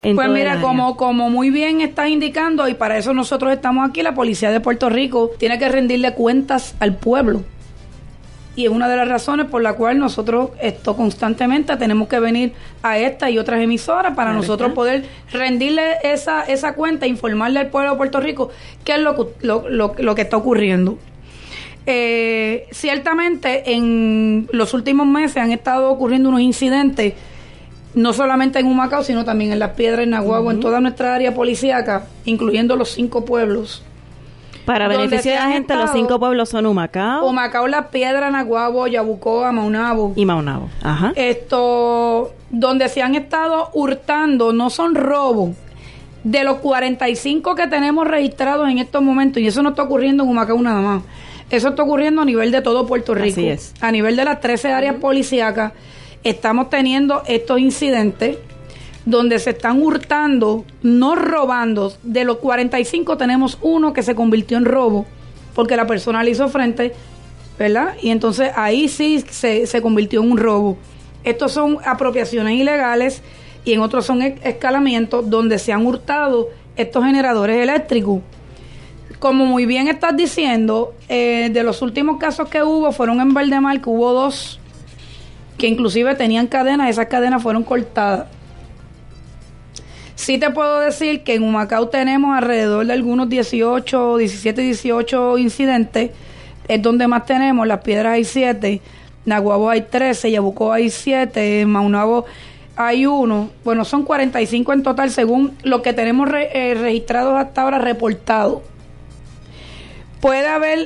Pues mira, como muy bien estás indicando, y para eso nosotros estamos aquí, la Policía de Puerto Rico tiene que rendirle cuentas al pueblo. Y es una de las razones por la cual nosotros constantemente tenemos que venir a esta y otras emisoras para nosotros poder rendirle esa cuenta, informarle al pueblo de Puerto Rico qué es lo que está ocurriendo. Ciertamente en los últimos meses han estado ocurriendo unos incidentes, no solamente en Humacao, sino también en Las Piedras, en Naguabo, en toda nuestra área policíaca, incluyendo los 5 pueblos. Para beneficio de la gente, los 5 pueblos son Humacao, Las Piedras, Naguabo, Yabucoa, Maunabo. Y Maunabo. Ajá. Donde se han estado hurtando, no son robos. De los 45 que tenemos registrados en estos momentos, y eso no está ocurriendo en Humacao nada más, eso está ocurriendo a nivel de todo Puerto Rico. Así es. A nivel de las 13 áreas policíacas, estamos teniendo estos incidentes donde se están hurtando, no robando. De los 45 tenemos uno que se convirtió en robo, porque la persona le hizo frente, ¿verdad? Y entonces ahí sí se convirtió en un robo. Estos son apropiaciones ilegales y en otros son escalamientos donde se han hurtado estos generadores eléctricos. Como muy bien estás diciendo, de los últimos casos que hubo, fueron en Valdemar, que hubo 2 que inclusive tenían cadenas, esas cadenas fueron cortadas. Sí te puedo decir que en Humacao tenemos alrededor de algunos 17, 18 incidentes, es donde más tenemos. Las Piedras hay 7, Naguabo hay 13, Yabucoa hay 7, Maunabo hay 1. Bueno, son 45 en total según lo que tenemos registrados hasta ahora, reportados. Puede haber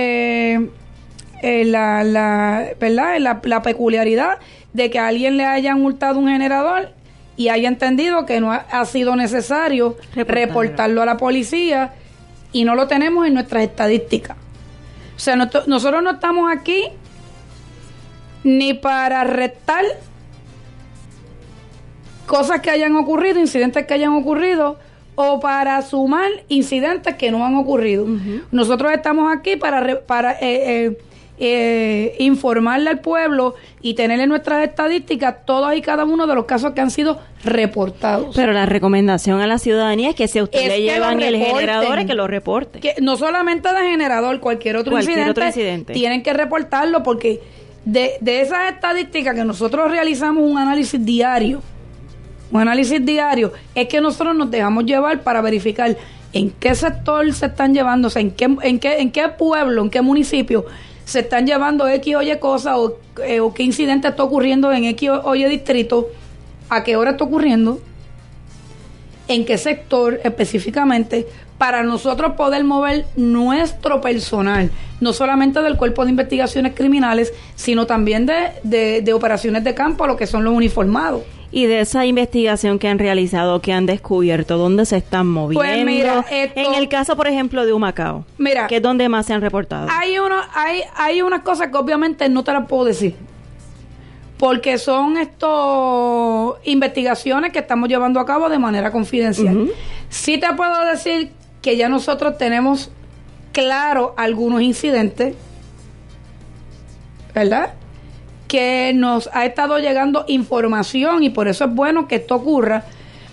la peculiaridad de que a alguien le hayan hurtado un generador y haya entendido que no ha sido necesario reportarlo a la policía, y no lo tenemos en nuestras estadísticas. O sea, nosotros no estamos aquí ni para restar cosas que hayan ocurrido, incidentes que hayan ocurrido, o para sumar incidentes que no han ocurrido. Nosotros estamos aquí para informarle al pueblo y tener en nuestras estadísticas todos y cada uno de los casos que han sido reportados. Pero la recomendación a la ciudadanía es que si a usted le llevan el generador, es que lo reporte. Que no solamente de generador, cualquier otro incidente tienen que reportarlo, porque de esas estadísticas que nosotros realizamos un análisis diario, es que nosotros nos dejamos llevar para verificar en qué sector se están llevando, o sea, en qué pueblo, en qué municipio se están llevando X o Y cosas, o qué incidente está ocurriendo en X o Y distrito, a qué hora está ocurriendo, en qué sector específicamente, para nosotros poder mover nuestro personal, no solamente del Cuerpo de Investigaciones Criminales, sino también de operaciones de campo, lo que son los uniformados. Y de esa investigación que han realizado, que han descubierto, ¿dónde se están moviendo? Pues mira, en el caso, por ejemplo, de Humacao, que es donde más se han reportado. Hay unas cosas que obviamente no te las puedo decir, porque son investigaciones que estamos llevando a cabo de manera confidencial. Sí te puedo decir que ya nosotros tenemos claro algunos incidentes, ¿verdad?, que nos ha estado llegando información, y por eso es bueno que esto ocurra,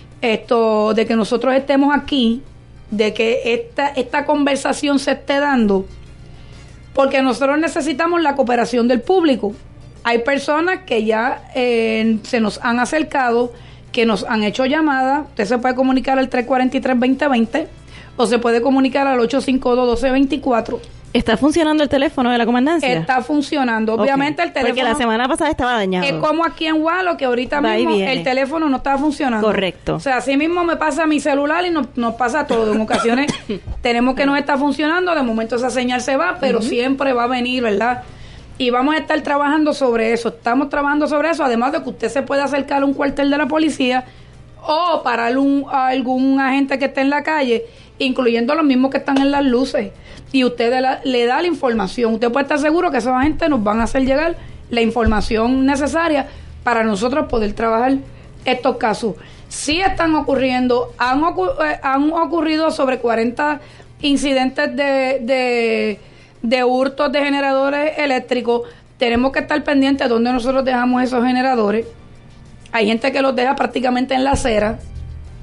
de que nosotros estemos aquí, de que esta conversación se esté dando, porque nosotros necesitamos la cooperación del público. Hay personas que ya se nos han acercado, que nos han hecho llamadas. Usted se puede comunicar al 343-2020 o se puede comunicar al 852-1224. ¿Está funcionando el teléfono de la comandancia? Está funcionando. Obviamente el teléfono... Porque la semana pasada estaba dañado. Es como aquí en Walo, que ahorita mismo el teléfono no estaba funcionando. Correcto. O sea, así mismo me pasa mi celular y nos pasa todo. En ocasiones tenemos que no está funcionando, de momento esa señal se va, pero siempre va a venir, ¿verdad? Y vamos a estar trabajando sobre eso. Estamos trabajando sobre eso, además de que usted se puede acercar a un cuartel de la policía o parar a algún agente que esté en la calle, incluyendo los mismos que están en las luces, y usted le da la información. Usted puede estar seguro que esos agentes nos van a hacer llegar la información necesaria para nosotros poder trabajar estos casos. Sí están ocurriendo, han ocurrido sobre 40 incidentes de hurtos de generadores eléctricos. Tenemos que estar pendientes de dónde nosotros dejamos esos generadores. Hay gente que los deja prácticamente en la acera,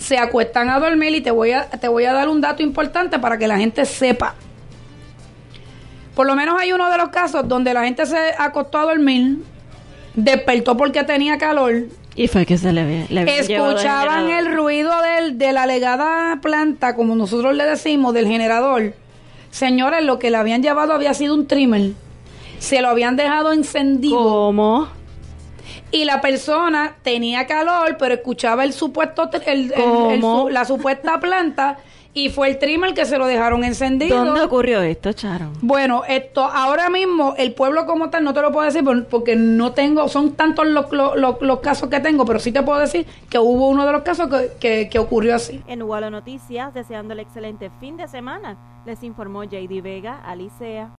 se acuestan a dormir y te voy a dar un dato importante para que la gente sepa. Por lo menos hay uno de los casos donde la gente se acostó a dormir, despertó porque tenía calor. Y fue que se le escuchaban el ruido de la alegada planta, como nosotros le decimos, del generador. Señores, lo que le habían llevado había sido un trimmer. Se lo habían dejado encendido. ¿Cómo? Y la persona tenía calor, pero escuchaba la supuesta planta, y fue el trimmer que se lo dejaron encendido. ¿Dónde ocurrió esto, Charo? Bueno, esto ahora mismo, el pueblo como tal, no te lo puedo decir porque no tengo, son tantos los casos que tengo, pero sí te puedo decir que hubo uno de los casos que ocurrió así. En UALO Noticias, deseando el excelente fin de semana, les informó JD Vega, Alicea.